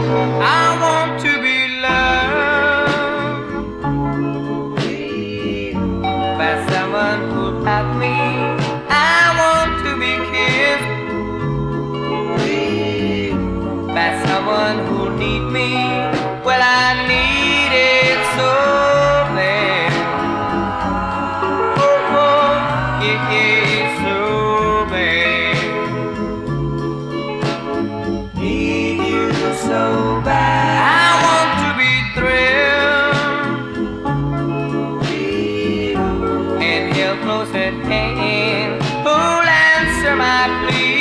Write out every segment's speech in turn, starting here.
I want to be loved by someone who loves me. I want to be kissed by someone who needs me. Well, I need it so bad. Oh, oh, yeah, yeah, so bad. Need you so bad. I want to be thrilled and held close at hand. Who'll answer my plea?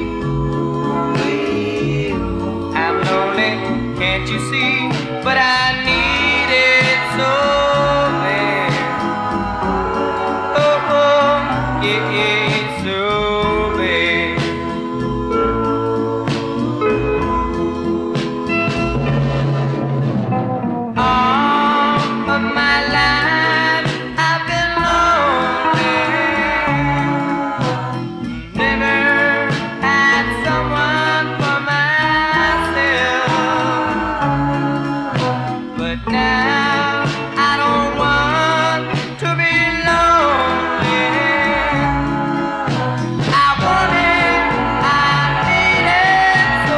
I'm lonely, can't you see? But I need it so bad. Oh, oh, yeah, yeah, so bad. All of my life I've been lonely. Never had someone for myself. But now I don't want to be lonely. I want it, I need it so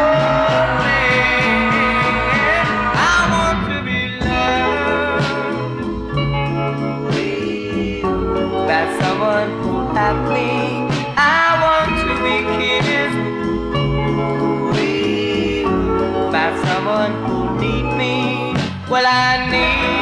bad. I want to be loved by someone who loves me. I want to be kissed by someone who needs me. Well, I need